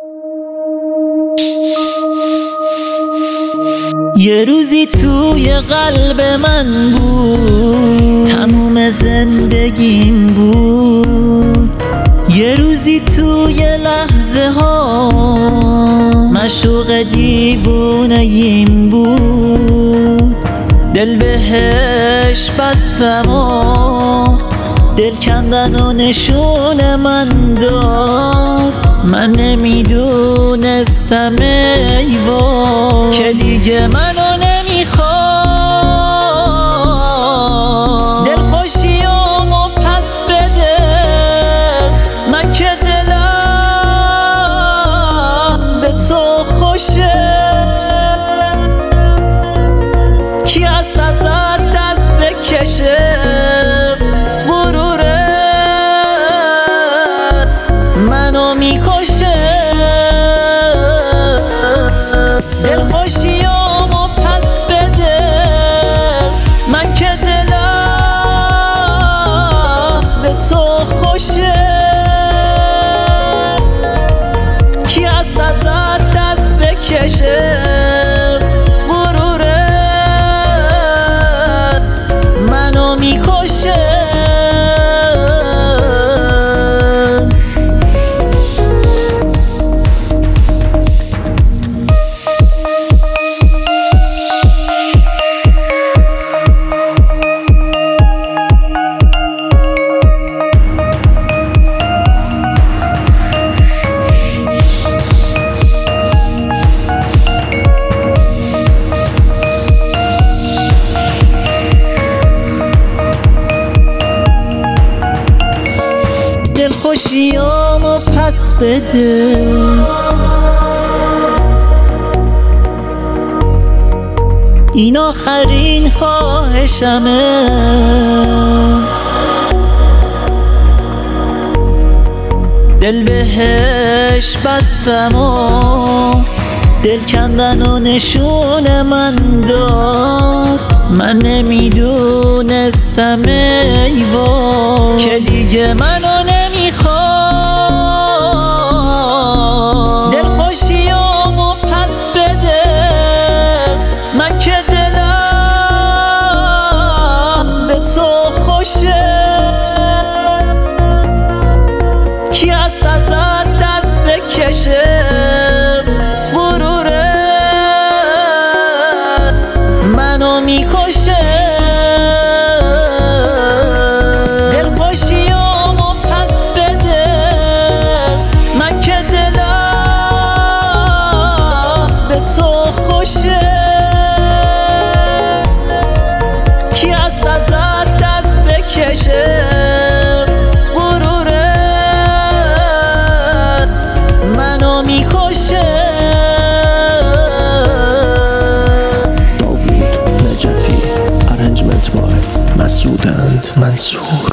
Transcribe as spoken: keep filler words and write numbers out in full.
یه روزی توی قلب من بود، تموم زندگیم بود. یه روزی توی لحظه ها مشوق دیوونه‌ایم بود. دل بهش بستم و دل کندن و نشون من داد. من نمیدونستم ای وای که دیگه منو نمیخواد. دل خوشیامو پس بده، من که دلم به تو خوشه. کی هست ازت دست بکشه؟ منو میکشه. دل خوشیامو پس بده، من که دلم به تو خوشه. کی هست ازت دست بکشه؟ غروره منو میکشه. دل خوشیامو پس بده، این آخرین خواهشمه. دل بهش بستم و دل کندن و نشون من داد. من نمیدونستم ای وای که دیگه منو نمیخواد. دل خوشیامو پس بده، من که دلم به تو خوشه. کی هست ازت دست بکشه؟ غروره منو میکشه. دل خوشیامو پس بده، من که دلم به تو خوشه. کی هست ازت دست بکشه؟ غروره منو میکشه. داوود نجفی، ارنجمنت بای مسعود منصور.